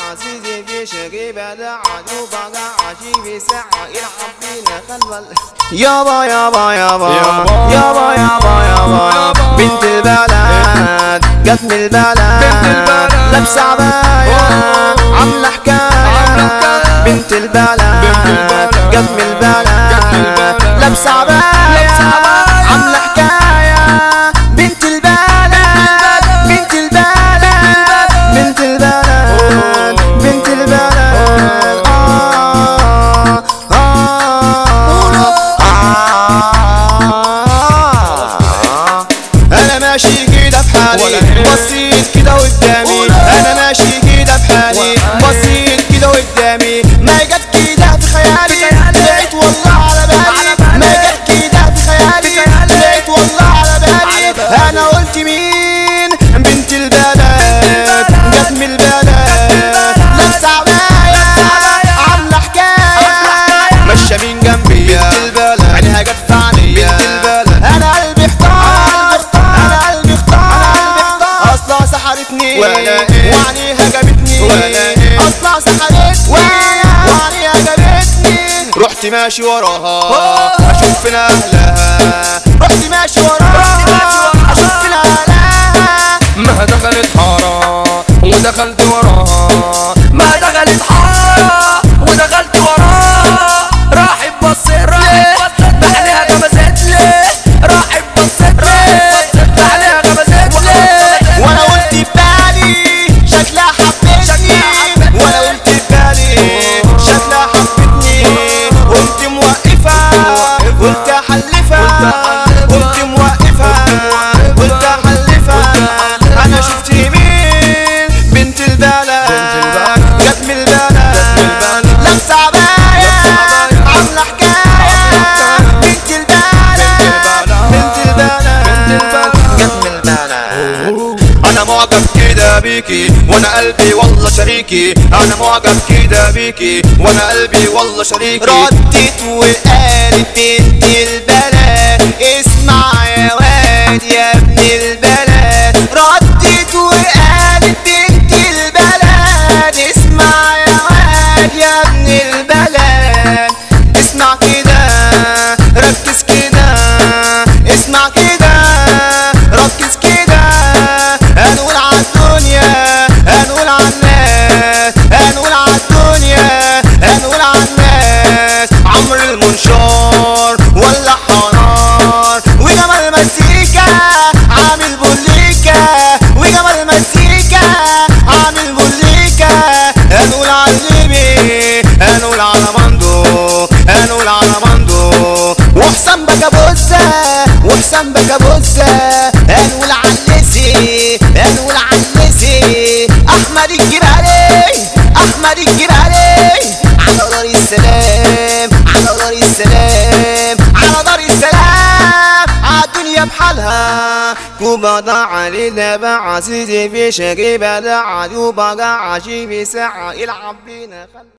عزيزي في شقي بدع وبقى عجيبي ساعة يلعب بينا خلوة يابا يابا يابا يابا يابا يابا بنت البلد جت من البلد لابسة عباية عاملة حكاية بنت البلد جت من البلد لابسة عباية عاملة حكاية بنت البلد بنت البلد بنت البلد بنت البلد أنا ماشي كده بحالي بصيت كده قدامي أنا ماشي كده بحالي بصيت كده قدامي ما جت كده في خيالي لقيت والله على بالي ما جت كده في خيالي لقيت والله على بالي أنا قلت مين بنت البلد جت من البلد لابسة عباية عاملة حكاية ماشية من جنبي عينيها جت في عينيا أنا قلبي احتار أنا قلبي احتار أصلها سحرتني وعينيها جابتني أصلها سحرتني وعينيها جابتني رحت ماشي وراها أشوف فين أهلها رحت ماشي وراها أشوف فين أهلها ما دخلت حارة ودخلت وراها ما دخلت حارة ودخلت وراها راحت بصيت لي أهلها غمزت لي راحت بصيت لي أهلها غمزت لي وأنا قلت في بالي شكلها حبتني وأنا قلت في بالي شكلها حبتني قلت موقفة قلت أحلفها قلت موقفة قلت أحلفها أنا شفت مين بنت البلد جت من البلد لابسة عباية عاملة حكاية بنت البلد بنت البلد جت من البلد أنا معجب كده بيكي وأنا قلبي والله شريكي أنا معجب كده بيكي وأنا قلبي والله شريكي ردت وقالت انت البلد اسمع يا واد يا ابن البلد ردت وقالت انت البلد اسمع يا واد يا ابن البلد اسمع كده ركز كده اسمع كده ركز كده هنقول عالدنيا هنقول عالناس هنقول عالدنيا هنقول عالناس عمرو المنشار ولا حرار وجمال مزيكا عامل بوليكا وجمال مزيكا عامل بوليكا هنقول عالليبي هنقول على مندو هنقول على مندو وحسام بكابوزة وحسام بكابوزة هنقول عالليسي هنقول عالليسي احمد الجبالي احمد الجبالي على دار السلام على دار السلام على دار السلام عالدنيا بحالها كوبا ضاع علينا بقى عزيزي في شقي بدع وبقى عجيبي ساعة يلعب بينا